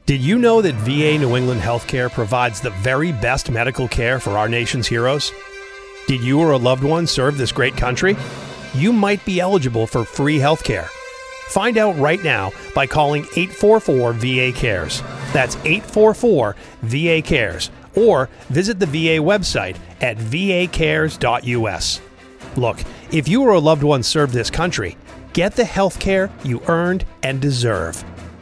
Did you know that VA New England Healthcare provides the very best medical care for our nation's heroes? Did you or a loved one serve this great country? You might be eligible for free healthcare. Find out right now by calling 844-VA-CARES. That's 844-VA-CARES. Or visit the VA website at vacares.us. Look, if you or a loved one served this country, get the health care you earned and deserve.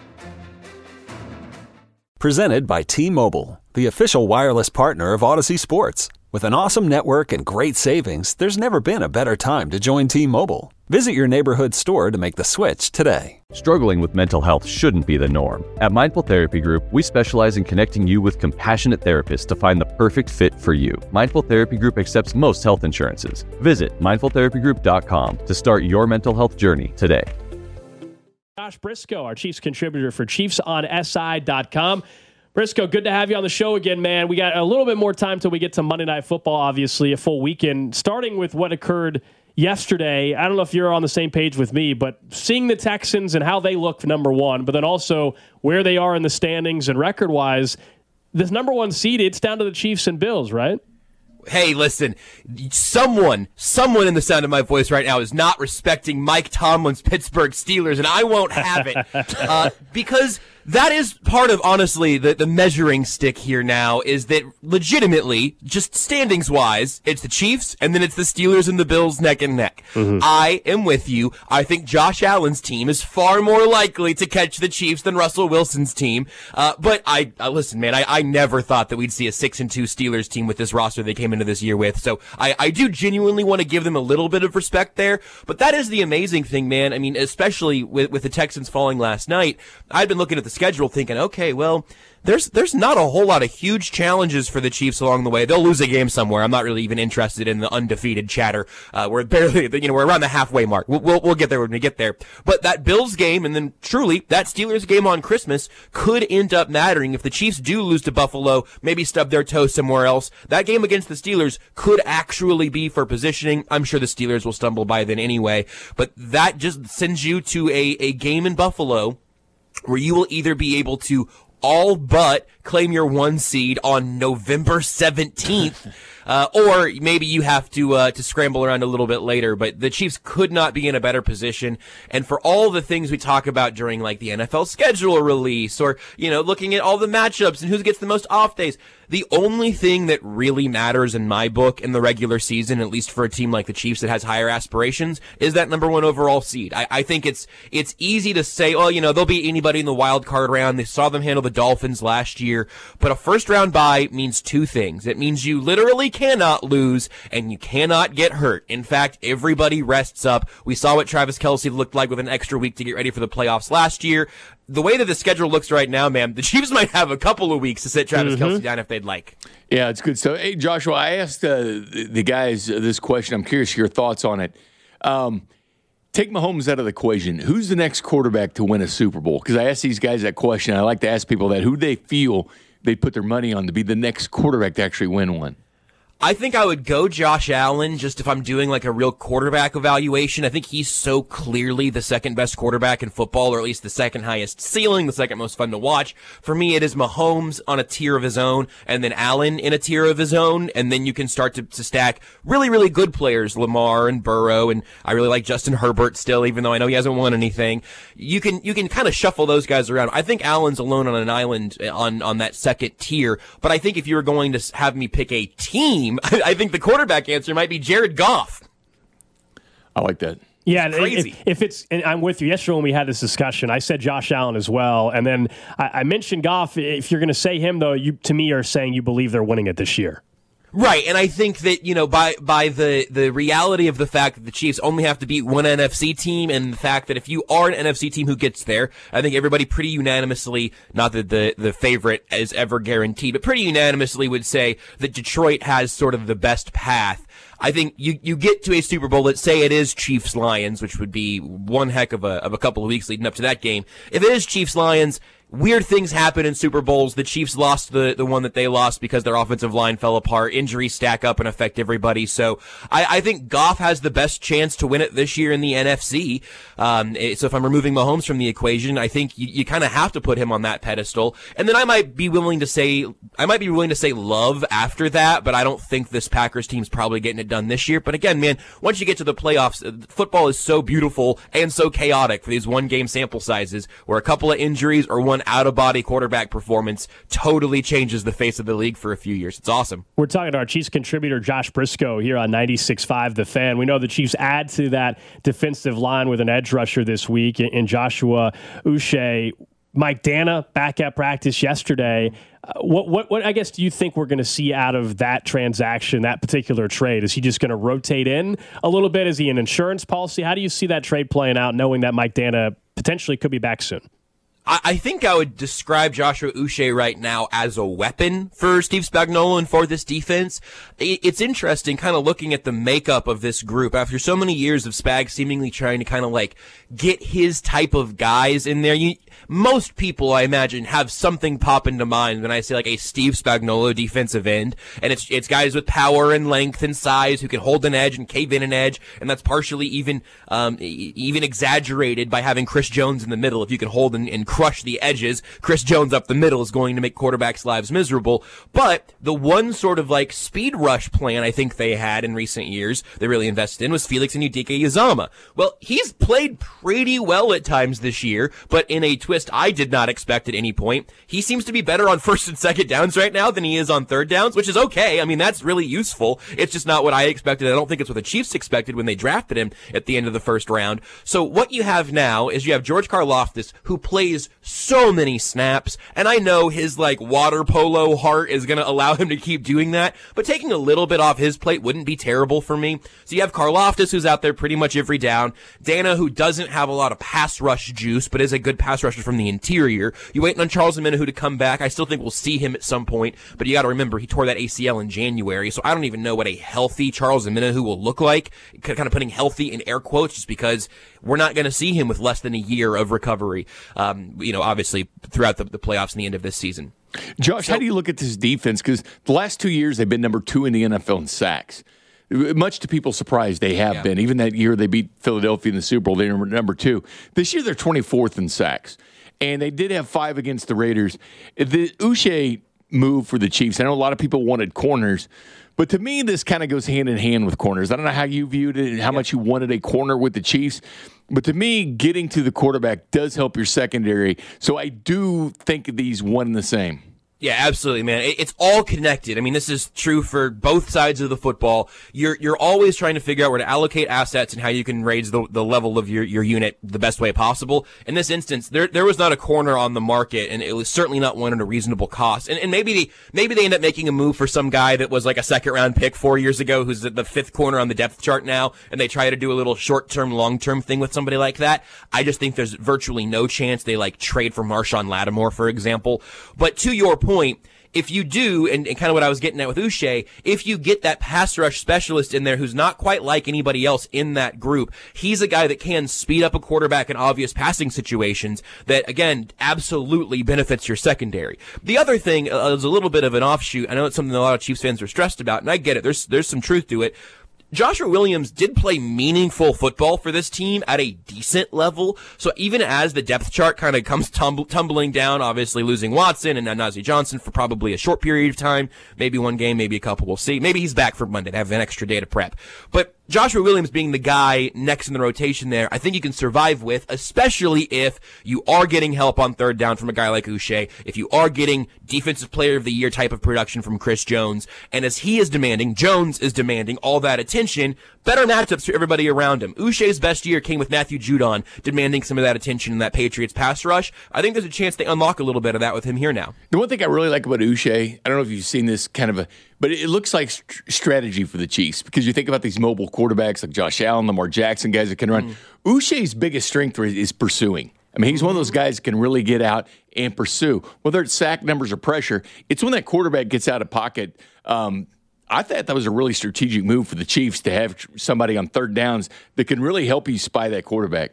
Presented by T-Mobile, the official wireless partner of Odyssey Sports. With an awesome network and great savings, there's never been a better time to join T-Mobile. Visit your neighborhood store to make the switch today. Struggling with mental health shouldn't be the norm. At Mindful Therapy Group, we specialize in connecting you with compassionate therapists to find the perfect fit for you. Mindful Therapy Group accepts most health insurances. Visit mindfultherapygroup.com to start your mental health journey today. Josh Briscoe, our Chiefs contributor for ChiefsOnSI.com. Briscoe, good to have you on the show again, man. We got a little bit more time till we get to Monday Night Football, obviously, a full weekend. Starting with what occurred yesterday, I don't know if you're on the same page with me, but seeing the Texans and how they look, number one, but then also where they are in the standings and record-wise, this number one seed, it's down to the Chiefs and Bills, right? Hey, listen, someone in the sound of my voice right now is not respecting Mike Tomlin's Pittsburgh Steelers, and I won't have it. Because that is part of, honestly, the measuring stick here now is that legitimately, just standings-wise, it's the Chiefs, and then it's the Steelers and the Bills neck and neck. Mm-hmm. I am with you. I think Josh Allen's team is far more likely to catch the Chiefs than Russell Wilson's team. But listen, man, I never thought that we'd see a 6-2 Steelers team with this roster they came into this year with. So I do genuinely want to give them a little bit of respect there. But that is the amazing thing, man. I mean, especially with the Texans falling last night, I'd been looking at the schedule thinking, okay, well, there's not a whole lot of huge challenges for the Chiefs along the way. They'll lose a game somewhere. I'm not really even interested in the undefeated chatter. We're barely, we're around the halfway mark. We'll get there when we get there. But that Bills game and then truly that Steelers game on Christmas could end up mattering. If the Chiefs do lose to Buffalo, maybe stub their toe somewhere else, that game against the Steelers could actually be for positioning. I'm sure the Steelers will stumble by then anyway. But that just sends you to a game in Buffalo where you will either be able to all but claim your 1 seed on November 17th, or maybe you have to scramble around a little bit later. But the Chiefs could not be in a better position. And for all the things we talk about during like the NFL schedule release or, looking at all the matchups and who gets the most off days, the only thing that really matters in my book in the regular season, at least for a team like the Chiefs that has higher aspirations, is that number one overall seed. I think it's easy to say, oh, they'll beat anybody in the wild card round. They saw them handle the Dolphins last year. But a first round bye means two things. It means you literally cannot lose and you cannot get hurt. In fact, everybody rests up. We saw what Travis Kelce looked like with an extra week to get ready for the playoffs last year. The way that the schedule looks right now, man, the Chiefs might have a couple of weeks to sit Travis Kelce down if they'd like. Yeah, it's good. So, hey, Joshua, I asked the guys this question. I'm curious your thoughts on it. Take Mahomes out of the equation. Who's the next quarterback to win a Super Bowl? Because I asked these guys that question. I like to ask people that. Who they feel they put their money on to be the next quarterback to actually win one? I think I would go Josh Allen just if I'm doing like a real quarterback evaluation. I think he's so clearly the second best quarterback in football, or at least the second highest ceiling, the second most fun to watch. For me, it is Mahomes on a tier of his own, and then Allen in a tier of his own, and then you can start to stack really, really good players, Lamar and Burrow, and I really like Justin Herbert still, even though I know he hasn't won anything. You can kind of shuffle those guys around. I think Allen's alone on an island on that second tier, but I think if you were going to have me pick a team, I think the quarterback answer might be Jared Goff. I like that. Yeah, if it's, and I'm with you. Yesterday when we had this discussion, I said Josh Allen as well, and then I mentioned Goff. If you're going to say him, though, you to me are saying you believe they're winning it this year. Right, and I think that, by the reality of the fact that the Chiefs only have to beat one NFC team, and the fact that if you are an NFC team who gets there, I think everybody pretty unanimously, not that the favorite is ever guaranteed, but pretty unanimously would say that Detroit has sort of the best path. I think you get to a Super Bowl, let's say it is Chiefs-Lions, which would be one heck of a couple of weeks leading up to that game. If it is Chiefs-Lions, weird things happen in Super Bowls. The Chiefs lost the one that they lost because their offensive line fell apart. Injuries stack up and affect everybody. So I think Goff has the best chance to win it this year in the NFC. So if I'm removing Mahomes from the equation, I think you kind of have to put him on that pedestal. And then I might be willing to say Love after that, but I don't think this Packers team's probably getting it done this year. But again, man, once you get to the playoffs, football is so beautiful and so chaotic for these one-game sample sizes where a couple of injuries or one out-of-body quarterback performance totally changes the face of the league for a few years. It's awesome. We're talking to our Chiefs contributor, Josh Briscoe, here on 96.5 The Fan. We know the Chiefs add to that defensive line with an edge rusher this week in Joshua Uche. Mike Danna back at practice yesterday. What I guess do you think we're going to see out of that transaction, that particular trade? Is he just going to rotate in a little bit? Is he an insurance policy? How do you see that trade playing out, knowing that Mike Danna potentially could be back soon? I think I would describe Joshua Uche right now as a weapon for Steve Spagnuolo and for this defense. It's interesting kind of looking at the makeup of this group after so many years of Spag seemingly trying to kind of like get his type of guys in there. Most people, I imagine, have something pop into mind when I say like a Steve Spagnuolo defensive end, and it's guys with power and length and size who can hold an edge and cave in an edge, and that's partially even exaggerated by having Chris Jones in the middle. If you can hold and crush the edges, Chris Jones up the middle is going to make quarterbacks' lives miserable. But the one sort of like speed rush plan I think they had in recent years, they really invested in, was Felix Anudike-Uzomah. Well, he's played pretty well at times this year, but in a twist I did not expect at any point. He seems to be better on first and second downs right now than he is on third downs, which is okay. I mean, that's really useful. It's just not what I expected. I don't think it's what the Chiefs expected when they drafted him at the end of the first round. So what you have now is you have George Karlaftis, who plays so many snaps, and I know his like water polo heart is going to allow him to keep doing that, but taking a little bit off his plate wouldn't be terrible for me. So you have Karlaftis, who's out there pretty much every down, Danna, who doesn't have a lot of pass rush juice, but is a good pass rusher from the interior. You waiting on Charles Omenihu to come back. I still think we'll see him at some point, but you got to remember he tore that ACL in January, so I don't even know what a healthy Charles Omenihu will look like. Kind of putting healthy in air quotes, just because we're not going to see him with less than a year of recovery. Obviously throughout the playoffs and the end of this season. Josh, how do you look at this defense? Because the last 2 years they've been number 2 in the NFL in sacks. Much to people's surprise, they have been. Even that year they beat Philadelphia in the Super Bowl, they were number 2. This year they're 24th in sacks. And they did have 5 against the Raiders. The Uche move for the Chiefs, I know a lot of people wanted corners, but to me this kind of goes hand in hand with corners. I don't know how you viewed it and how much you wanted a corner with the Chiefs, but to me, getting to the quarterback does help your secondary. So I do think of these one and the same. Yeah, absolutely, man. It's all connected. I mean, this is true for both sides of the football. You're always trying to figure out where to allocate assets and how you can raise the level of your unit the best way possible. In this instance, there was not a corner on the market, and it was certainly not one at a reasonable cost. And maybe they end up making a move for some guy that was like a second round pick 4 years ago, who's the 5th corner on the depth chart now, and they try to do a little short term, long term thing with somebody like that. I just think there's virtually no chance they like trade for Marshawn Lattimore, for example. But to your point, if you do, and kind of what I was getting at with Uche, if you get that pass rush specialist in there who's not quite like anybody else in that group, he's a guy that can speed up a quarterback in obvious passing situations that, again, absolutely benefits your secondary. The other thing is a little bit of an offshoot. I know it's something that a lot of Chiefs fans are stressed about, and I get it. There's some truth to it. Joshua Williams did play meaningful football for this team at a decent level. So even as the depth chart kind of comes tumbling down, obviously losing Watson and Najee Johnson for probably a short period of time, maybe one game, maybe a couple, we'll see. Maybe he's back for Monday to have an extra day to prep. But Joshua Williams being the guy next in the rotation there, I think you can survive with, especially if you are getting help on third down from a guy like Uche, if you are getting defensive player of the year type of production from Chris Jones, and as he is demanding, Jones is demanding all that attention, better matchups for everybody around him. Uche's best year came with Matthew Judon demanding some of that attention in that Patriots pass rush. I think there's a chance they unlock a little bit of that with him here now. The one thing I really like about Uche, I don't know if you've seen this but it looks like strategy for the Chiefs, because you think about these mobile quarterbacks like Josh Allen, Lamar Jackson, guys that can run. Uche's biggest strength is pursuing. I mean, he's one of those guys that can really get out and pursue. Whether it's sack numbers or pressure, it's when that quarterback gets out of pocket. I thought that was a really strategic move for the Chiefs to have somebody on third downs that can really help you spy that quarterback.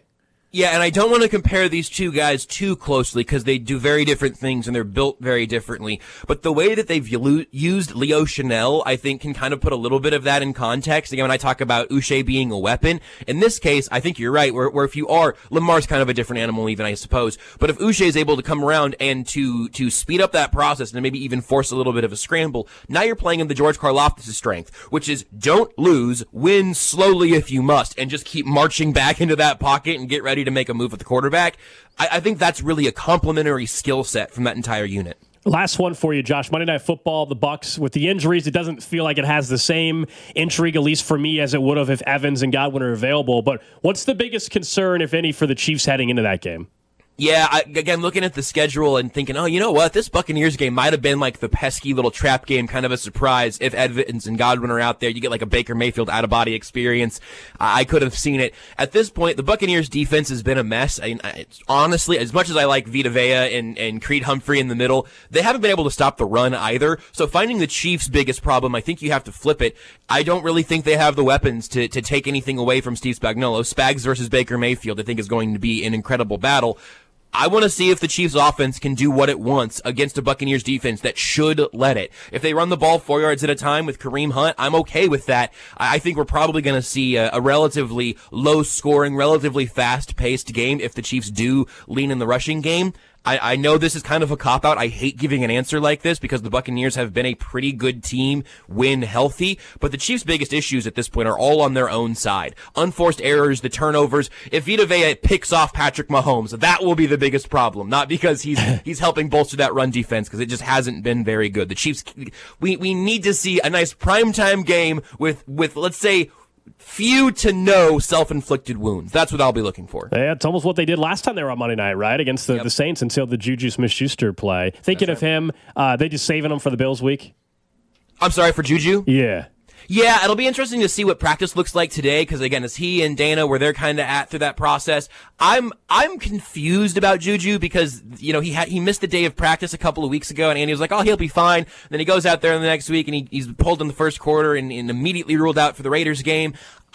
Yeah, and I don't want to compare these two guys too closely because they do very different things and they're built very differently. But the way that they've used Leo Chanel, I think, can kind of put a little bit of that in context. Again, when I talk about Uche being a weapon, in this case, I think you're right, where if you are, Lamar's kind of a different animal even, I suppose. But if Uche is able to come around and to speed up that process and maybe even force a little bit of a scramble, now you're playing in the George Karlaftis' strength, which is don't lose, win slowly if you must, and just keep marching back into that pocket and get ready to make a move with the quarterback. I think that's really a complementary skill set from that entire unit. Last one for you, Josh. Monday Night Football, the Bucs, with the injuries, it doesn't feel like it has the same intrigue, at least for me, as it would have if Evans and Godwin are available. But what's the biggest concern, if any, for the Chiefs heading into that game? Yeah, again, looking at the schedule and thinking, oh, you know what? This Buccaneers game might have been like the pesky little trap game, kind of a surprise. If Evans and Godwin are out there, you get like a Baker Mayfield out-of-body experience. I could have seen it. At this point, the Buccaneers defense has been a mess. Honestly, as much as I like Vita Vea and Creed Humphrey in the middle, they haven't been able to stop the run either. So finding the Chiefs' biggest problem, I think you have to flip it. I don't really think they have the weapons to take anything away from Steve Spagnuolo. Spags versus Baker Mayfield, I think, is going to be an incredible battle. I want to see if the Chiefs offense can do what it wants against a Buccaneers defense that should let it. If they run the ball 4 yards at a time with Kareem Hunt, I'm okay with that. I think we're probably going to see a relatively low scoring, relatively fast paced game if the Chiefs do lean in the rushing game. I know this is kind of a cop-out. I hate giving an answer like this because the Buccaneers have been a pretty good team when healthy, but the Chiefs' biggest issues at this point are all on their own side. Unforced errors, the turnovers. If Vita Vea picks off Patrick Mahomes, that will be the biggest problem. Not because he's helping bolster that run defense, because it just hasn't been very good. The Chiefs, we need to see a nice primetime game with let's say, few to no self-inflicted wounds. That's what I'll be looking for. Yeah, it's almost what they did last time they were on Monday night, right? Against the Saints until the Juju Smith-Schuster play. Thinking of him, they just saving him for the Bills week? I'm sorry, for Juju? Yeah. Yeah, it'll be interesting to see what practice looks like today, because again, it's he and Dana where they're kind of at through that process. I'm confused about Juju because, you know, he missed the day of practice a couple of weeks ago, and Andy was like, oh, he'll be fine. And then he goes out there in the next week and he's pulled in the first quarter and immediately ruled out for the Raiders game.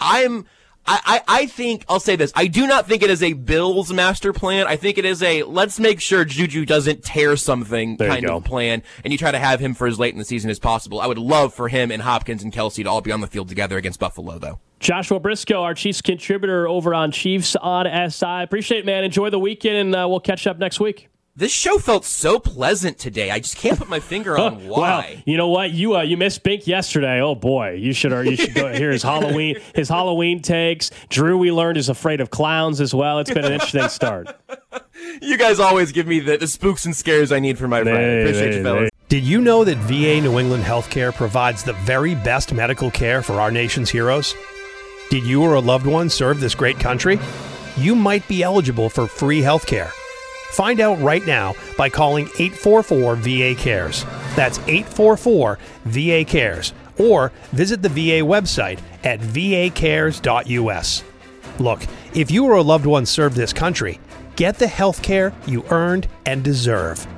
I think, I'll say this, I do not think it is a Bills master plan. I think it is a, let's make sure Juju doesn't tear something kind of plan, and you try to have him for as late in the season as possible. I would love for him and Hopkins and Kelsey to all be on the field together against Buffalo, though. Joshua Briscoe, our Chiefs contributor over on Chiefs on SI. Appreciate it, man. Enjoy the weekend, and we'll catch up next week. This show felt so pleasant today. I just can't put my finger on why. Well, you know what? You missed Bink yesterday. Oh boy, you should go hear his Halloween takes. Drew, we learned, is afraid of clowns as well. It's been an interesting start. You guys always give me the spooks and scares I need for my friend. Appreciate you, fellas. Did you know that VA New England Healthcare provides the very best medical care for our nation's heroes? Did you or a loved one serve this great country? You might be eligible for free healthcare. Find out right now by calling 844-VA-CARES. That's 844-VA-CARES. Or visit the VA website at vacares.us. Look, if you or a loved one served this country, get the health care you earned and deserve.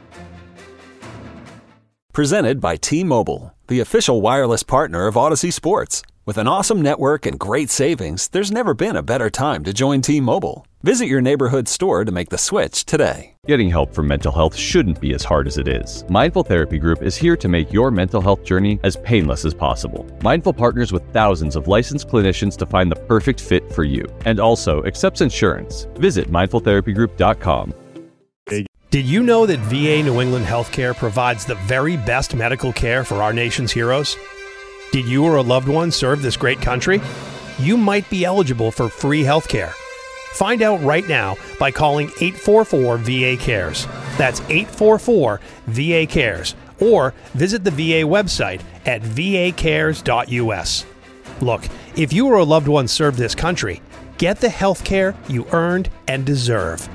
Presented by T-Mobile, the official wireless partner of Odyssey Sports. With an awesome network and great savings, there's never been a better time to join T-Mobile. Visit your neighborhood store to make the switch today. Getting help for mental health shouldn't be as hard as it is. Mindful Therapy Group is here to make your mental health journey as painless as possible. Mindful partners with thousands of licensed clinicians to find the perfect fit for you, and also accepts insurance. Visit mindfultherapygroup.com. Did you know that VA New England Healthcare provides the very best medical care for our nation's heroes? Did you or a loved one serve this great country? You might be eligible for free healthcare. Find out right now by calling 844-VA-CARES. That's 844-VA-CARES. Or visit the VA website at vacares.us. Look, if you or a loved one served this country, get the health care you earned and deserve.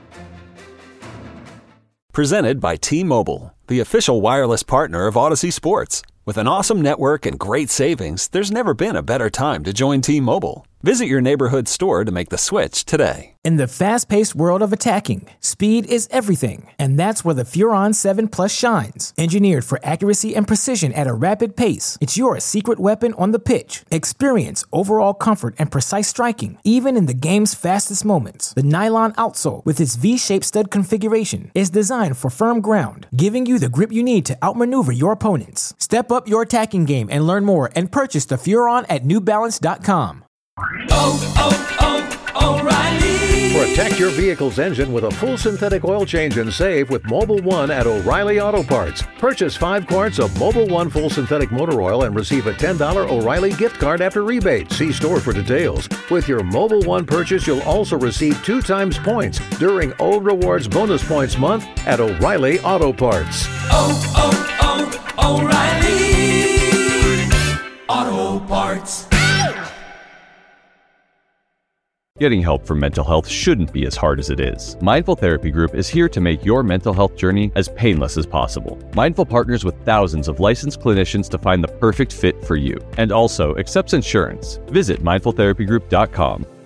Presented by T-Mobile, the official wireless partner of Odyssey Sports. With an awesome network and great savings, there's never been a better time to join T-Mobile. Visit your neighborhood store to make the switch today. In the fast-paced world of attacking, speed is everything, and that's where the Furon 7 Plus shines. Engineered for accuracy and precision at a rapid pace, it's your secret weapon on the pitch. Experience overall comfort and precise striking, even in the game's fastest moments. The nylon outsole, with its V-shaped stud configuration, is designed for firm ground, giving you the grip you need to outmaneuver your opponents. Step up your attacking game and learn more and purchase the Furon at NewBalance.com. O'Reilly. Protect your vehicle's engine with a full synthetic oil change and save with Mobil 1 at O'Reilly Auto Parts. Purchase 5 quarts of Mobil 1 full synthetic motor oil and receive a $10 O'Reilly gift card after rebate. See store for details. With your Mobil 1 purchase, you'll also receive 2 times points during O Rewards Bonus Points Month at O'Reilly Auto Parts. O'Reilly Auto Parts. Getting help for mental health shouldn't be as hard as it is. Mindful Therapy Group is here to make your mental health journey as painless as possible. Mindful partners with thousands of licensed clinicians to find the perfect fit for you, and also accepts insurance. Visit mindfultherapygroup.com.